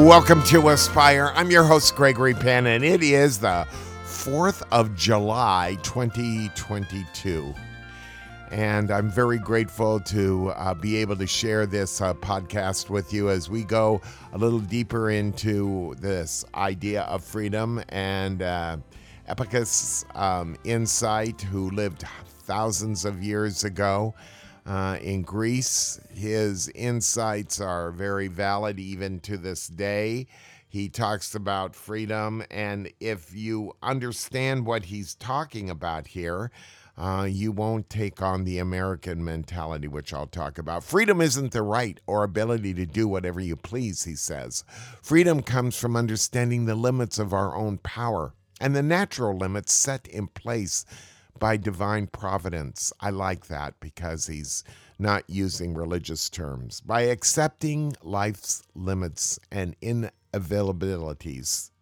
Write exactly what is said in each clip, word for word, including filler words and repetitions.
welcome to Aspire. I'm your host, Gregory Penn, and it is the fourth of July, twenty twenty-two. And I'm very grateful to uh, be able to share this uh, podcast with you as we go a little deeper into this idea of freedom. And uh, Epicus um, Insight, who lived thousands of years ago uh, in Greece, his insights are very valid even to this day. He talks about freedom, and if you understand what he's talking about here, Uh, you won't take on the American mentality, which I'll talk about. Freedom isn't the right or ability to do whatever you please, he says. Freedom comes from understanding the limits of our own power and the natural limits set in place by divine providence. I like that because he's not using religious terms. By accepting life's limits and inevitabilities.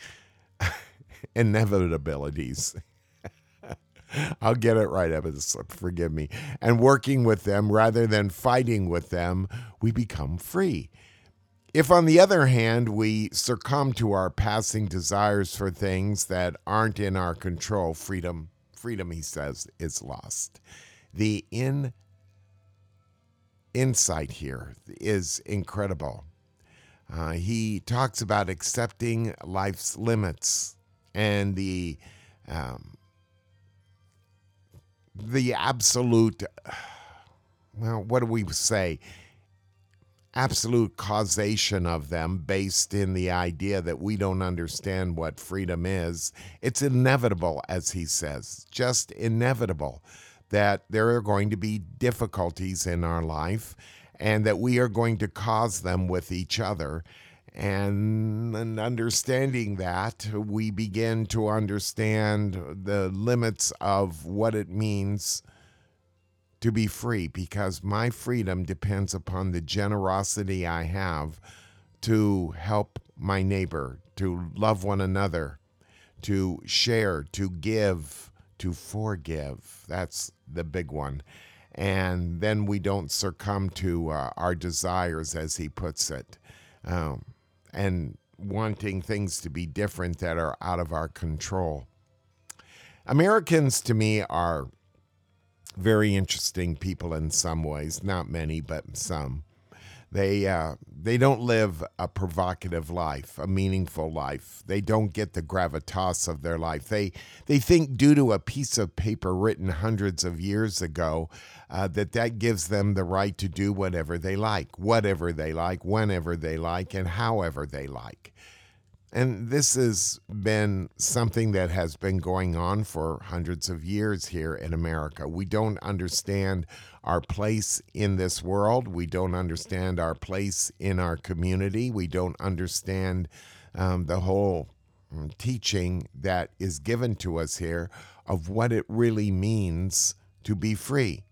Inevitabilities. I'll get it right, Evans. Forgive me. And working with them rather than fighting with them, we become free. If, on the other hand, we succumb to our passing desires for things that aren't in our control, freedom, freedom, he says, is lost. The in, insight here is incredible. Uh, he talks about accepting life's limits and the um, the absolute, well, what do we say? Absolute causation of them based in the idea that we don't understand what freedom is. It's inevitable, as he says, just inevitable that there are going to be difficulties in our life and that we are going to cause them with each other. And, and understanding that, we begin to understand the limits of what it means to be free, because my freedom depends upon the generosity I have to help my neighbor, to love one another, to share, to give, to forgive. That's the big one. And then we don't succumb to uh, our desires, as he puts it. Um, and wanting things to be different that are out of our control. Americans, to me, are very interesting people in some ways. Not many, but some. They uh, they don't live a provocative life, a meaningful life. They don't get the gravitas of their life. They they think due to a piece of paper written hundreds of years ago uh, that that gives them the right to do whatever they like, whatever they like, whenever they like, and however they like. And this has been something that has been going on for hundreds of years here in America. We don't understand our place in this world. We don't understand our place in our community. We don't understand um, the whole teaching that is given to us here of what it really means to be free.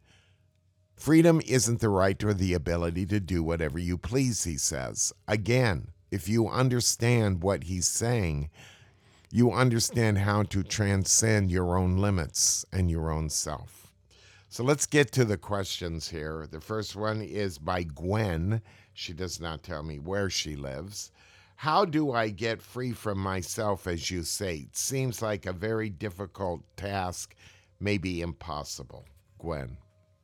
Freedom isn't the right or the ability to do whatever you please, he says. Again, if you understand what he's saying, you understand how to transcend your own limits and your own self. So let's get to the questions here. The first one is by Gwen. She does not tell me where she lives. How do I get free from myself, as you say? It seems like a very difficult task, maybe impossible. Gwen.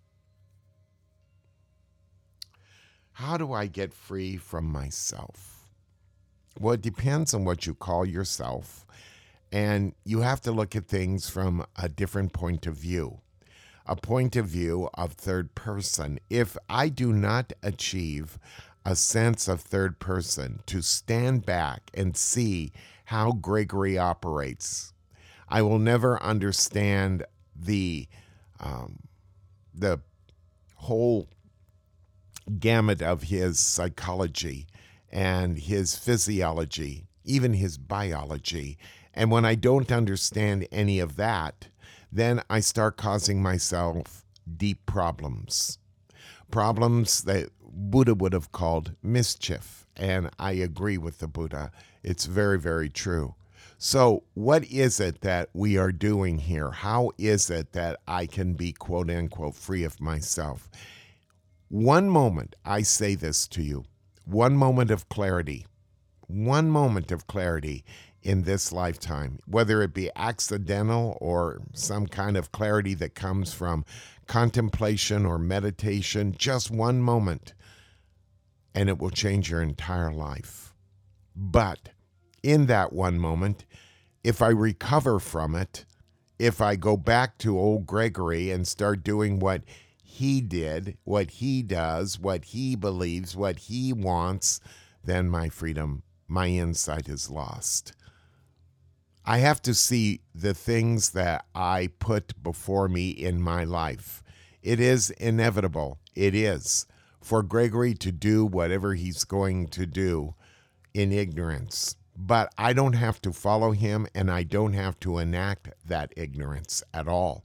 How do I get free from myself? Well, it depends on what you call yourself, and you have to look at things from a different point of view, a point of view of third person. If I do not achieve a sense of third person to stand back and see how Gregory operates, I will never understand the um, the whole gamut of his psychology and his physiology, even his biology. And when I don't understand any of that, then I start causing myself deep problems. Problems that Buddha would have called mischief. And I agree with the Buddha. It's very, very true. So what is it that we are doing here? How is it that I can be, quote unquote, free of myself? One moment, I say this to you, one moment of clarity one moment of clarity in this lifetime, whether it be accidental or some kind of clarity that comes from contemplation or meditation, just one moment, and it will change your entire life. But in that one moment, if I recover from it, if I go back to old Gregory and start doing what he did, what he does, what he believes, what he wants, then my freedom, my insight is lost. I have to see the things that I put before me in my life. It is inevitable. It is for Gregory to do whatever he's going to do in ignorance. But I don't have to follow him, and I don't have to enact that ignorance at all.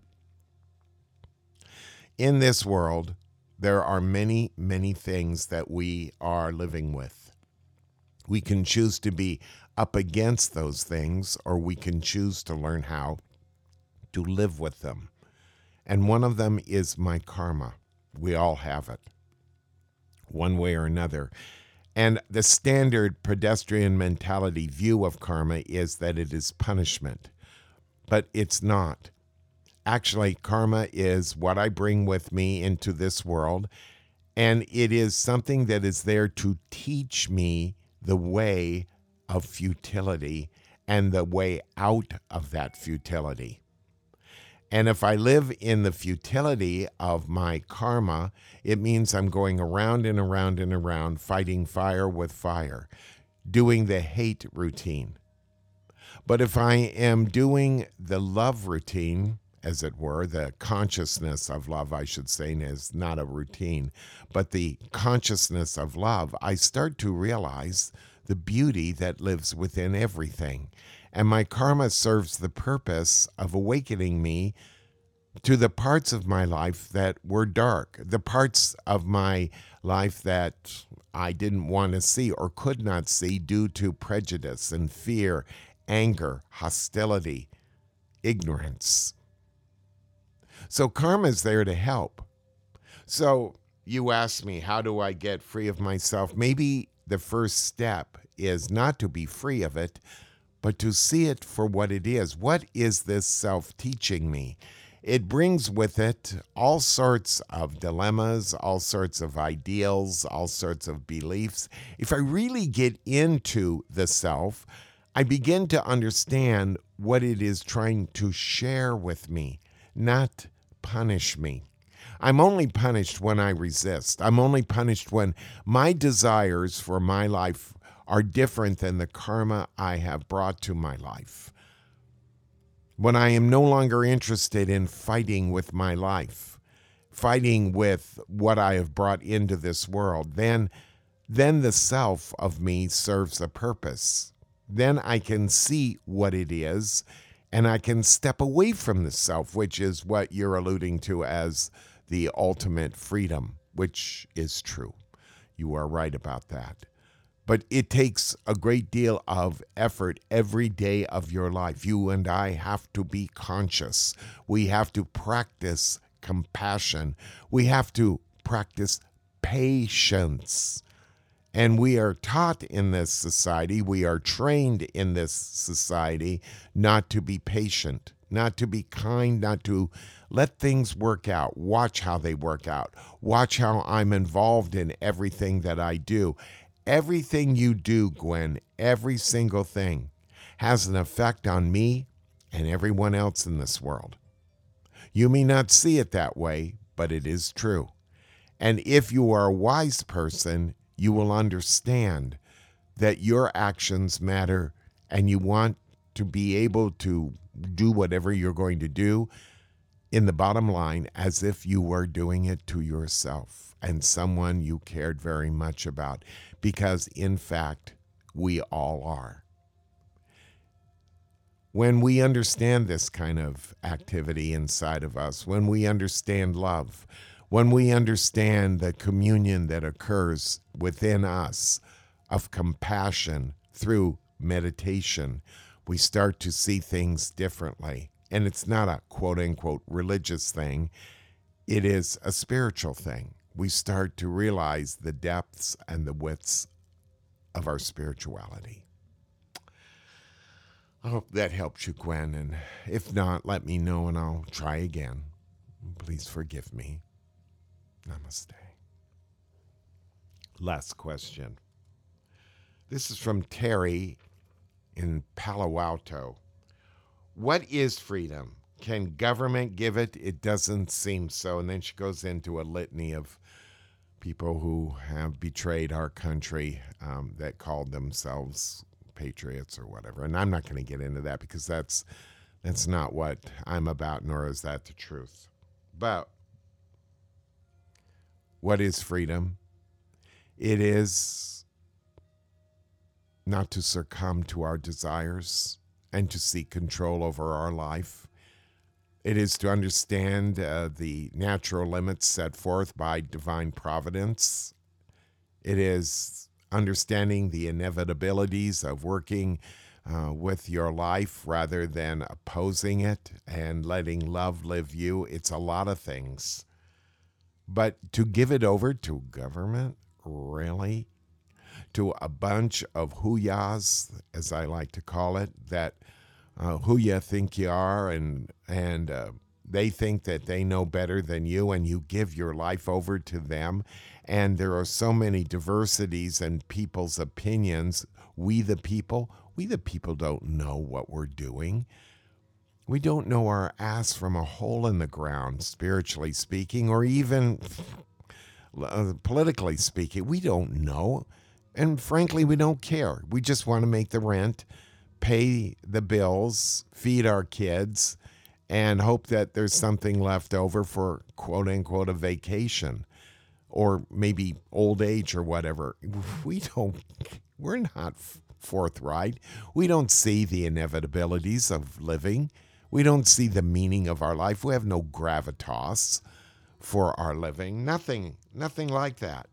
In this world, there are many, many things that we are living with. We can choose to be up against those things, or we can choose to learn how to live with them. And one of them is my karma. We all have it, one way or another. And the standard pedestrian mentality view of karma is that it is punishment, but it's not. Actually, karma is what I bring with me into this world, and it is something that is there to teach me the way of futility and the way out of that futility. And if I live in the futility of my karma, it means I'm going around and around and around, fighting fire with fire, doing the hate routine. But if I am doing the love routine, as it were, the consciousness of love, I should say, is not a routine, but the consciousness of love, I start to realize the beauty that lives within everything. And my karma serves the purpose of awakening me to the parts of my life that were dark, the parts of my life that I didn't want to see or could not see due to prejudice and fear, anger, hostility, ignorance. So karma is there to help. So you ask me, how do I get free of myself? Maybe the first step is not to be free of it, but to see it for what it is. What is this self teaching me? It brings with it all sorts of dilemmas, all sorts of ideals, all sorts of beliefs. If I really get into the self, I begin to understand what it is trying to share with me, not punish me. I'm only punished when I resist. I'm only punished when my desires for my life are different than the karma I have brought to my life. When I am no longer interested in fighting with my life, fighting with what I have brought into this world, then, then the self of me serves a purpose. Then I can see what it is, and I can step away from the self, which is what you're alluding to as the ultimate freedom, which is true. You are right about that. But it takes a great deal of effort every day of your life. You and I have to be conscious. We have to practice compassion. We have to practice patience. And we are taught in this society, we are trained in this society not to be patient, not to be kind, not to let things work out. Watch how they work out. Watch how I'm involved in everything that I do. Everything you do, Gwen, every single thing has an effect on me and everyone else in this world. You may not see it that way, but it is true. And if you are a wise person, you will understand that your actions matter and you want to be able to do whatever you're going to do in the bottom line as if you were doing it to yourself and someone you cared very much about, because in fact, we all are. When we understand this kind of activity inside of us, when we understand love, when we understand the communion that occurs within us of compassion through meditation, we start to see things differently. And it's not a quote-unquote religious thing. It is a spiritual thing. We start to realize the depths and the widths of our spirituality. I hope that helps you, Gwen, and if not, let me know and I'll try again. Please forgive me. Namaste. Last question. This is from Terry in Palo Alto. What is freedom? Can government give it? It doesn't seem so. And then she goes into a litany of people who have betrayed our country um, that called themselves patriots or whatever. And I'm not going to get into that because that's that's not what I'm about, nor is that the truth. But what is freedom? It is not to succumb to our desires and to seek control over our life. It is to understand uh, the natural limits set forth by divine providence. It is understanding the inevitabilities of working uh, with your life rather than opposing it and letting love live you. It's a lot of things. But to give it over to government, really? To a bunch of huyas, as I like to call it, that uh, who you think you are, and and uh, they think that they know better than you, and you give your life over to them. And there are so many diversities and people's opinions. We the people, we the people don't know what we're doing. We don't know our ass from a hole in the ground, spiritually speaking, or even uh, politically speaking. We don't know. And frankly, we don't care. We just want to make the rent, pay the bills, feed our kids, and hope that there's something left over for quote unquote a vacation or maybe old age or whatever. We don't, we're not forthright. We don't see the inevitabilities of living. We don't see the meaning of our life. We have no gravitas for our living. Nothing, nothing like that.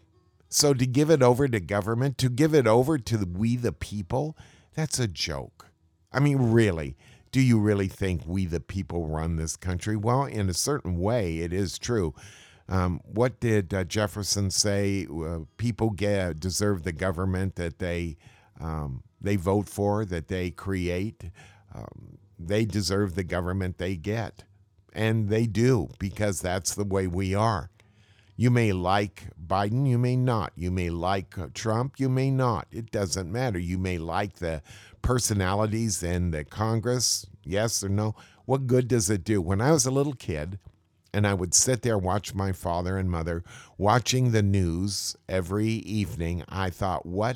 So to give it over to government, to give it over to the, we the people, that's a joke. I mean, really, do you really think we the people run this country? Well, in a certain way, it is true. Um, what did uh, Jefferson say? Uh, people get, deserve the government that they um, they vote for, that they create. Um, they deserve the government they get. And they do, because that's the way we are. You may like Biden, you may not. You may like Trump, you may not. It doesn't matter. You may like the personalities in the Congress, yes or no. What good does it do? When I was a little kid, and I would sit there, watch my father and mother watching the news every evening, I thought, what,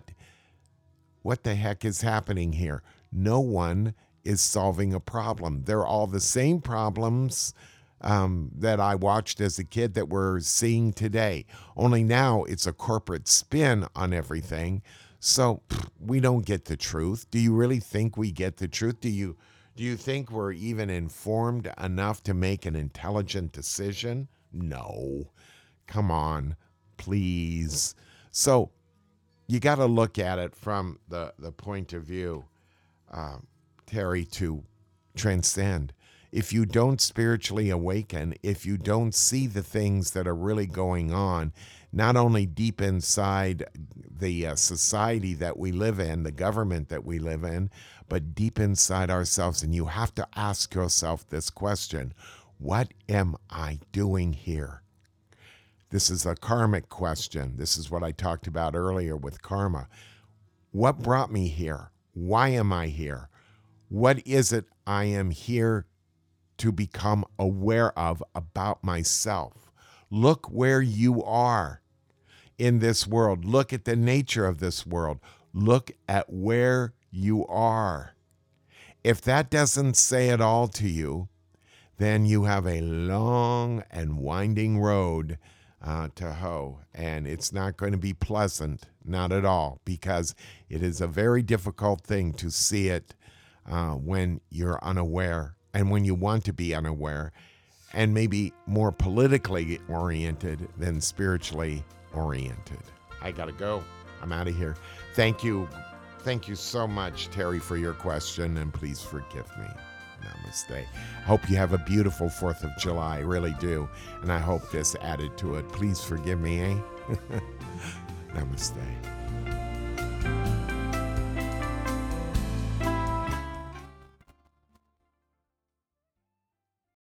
what the heck is happening here? No one is solving a problem. They're all the same problems Um, that I watched as a kid that we're seeing today. Only now it's a corporate spin on everything. So pff, we don't get the truth. Do you really think we get the truth? Do you do you think we're even informed enough to make an intelligent decision? No. Come on, please. So you got to look at it from the, the point of view, uh, Terry, to transcend. If you don't spiritually awaken, if you don't see the things that are really going on, not only deep inside the uh, society that we live in, the government that we live in, but deep inside ourselves, and you have to ask yourself this question: what am I doing here? This is a karmic question. This is what I talked about earlier with karma. What brought me here? Why am I here? What is it I am here to become aware of about myself? Look where you are in this world. Look at the nature of this world. Look at where you are. If that doesn't say it all to you, then you have a long and winding road uh, to hoe, and it's not going to be pleasant, not at all, because it is a very difficult thing to see it uh, when you're unaware. And when you want to be unaware, and maybe more politically oriented than spiritually oriented. I gotta go. I'm out of here. Thank you. Thank you so much, Terry, for your question, and please forgive me. Namaste. Hope you have a beautiful fourth of July. I really do. And I hope this added to it. Please forgive me, eh? Namaste.